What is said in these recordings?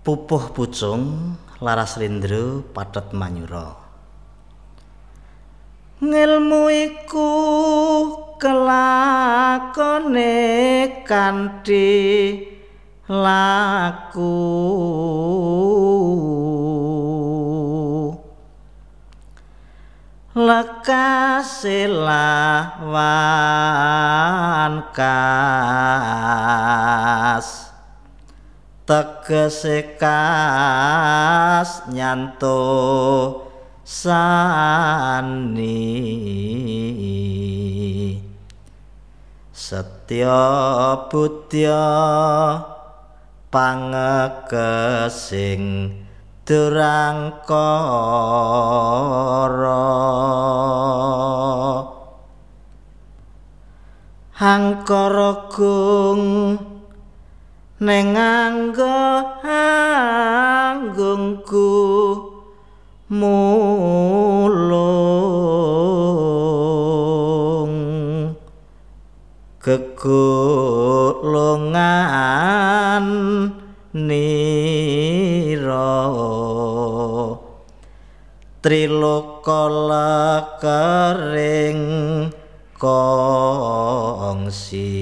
Pupuh pucung laras rindra pathet manyura. Ngilmu iku kelakone kanthi laku lekase lawan kas tegese kas nyanto sani setya budya pangekesing durangkara hangkara gung ning anggungku mulung gegulungan nira triloka lekering kongsi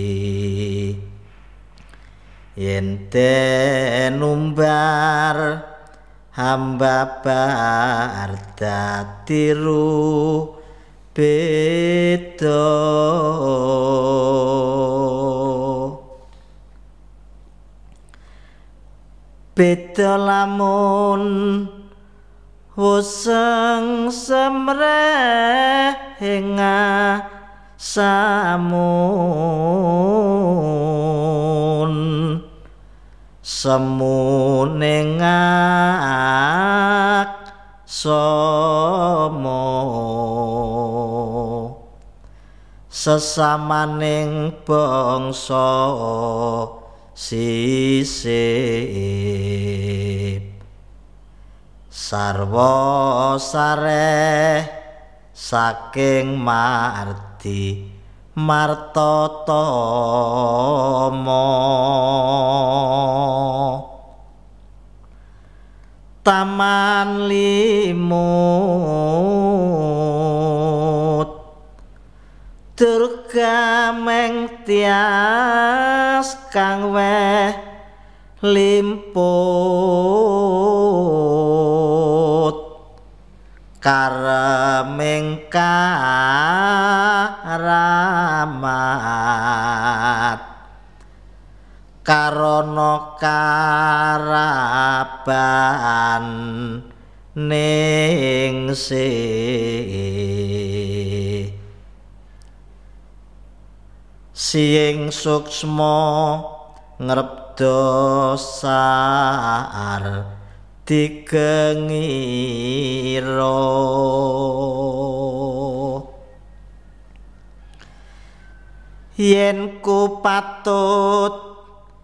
yen den umbar hamba bar dadi beda beda lamun wuseng semrehenga samun semunengak somo sesamaning bangsa sisip sarwa sareh saking mardi martatama taman limut durga mengtias kang weh limput kareming karamat karana karaban ningsih siing suksma ngrebda sar digengira yen ku patut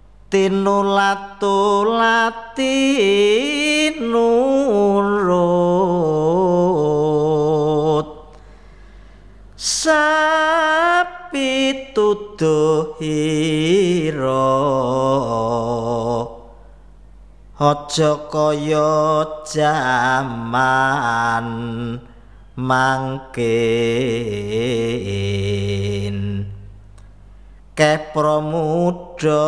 tinulat-tulati nurut sapituduhira aja kaya jaman mangkin kepramuda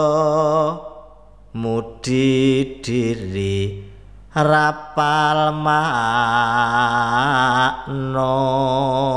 mudi diri rapal makna